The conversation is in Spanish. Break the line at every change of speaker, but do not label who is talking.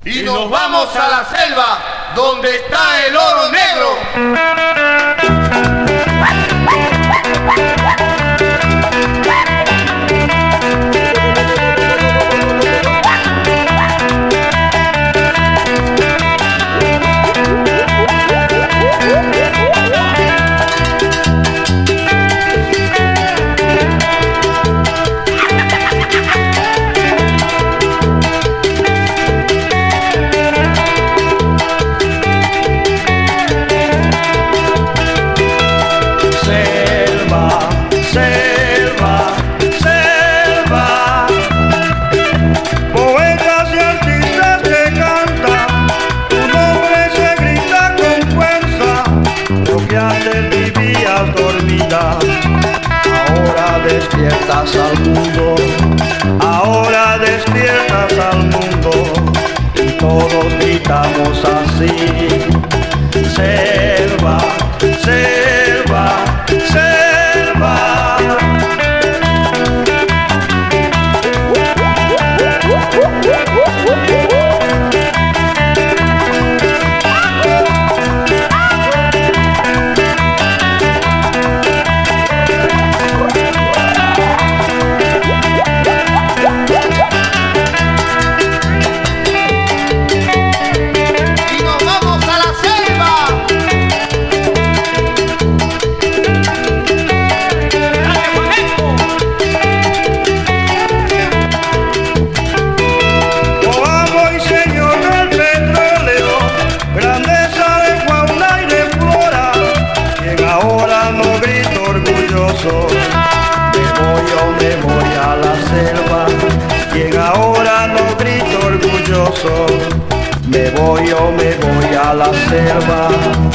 y nos vamos a la selva donde está el oro negro.
Ahora despiertas al mundo, ahora despiertas al mundo, y todos gritamos así: selva, selva, selva. Me voy a la selva, quien ahora no grito orgulloso. Me voy a la selva.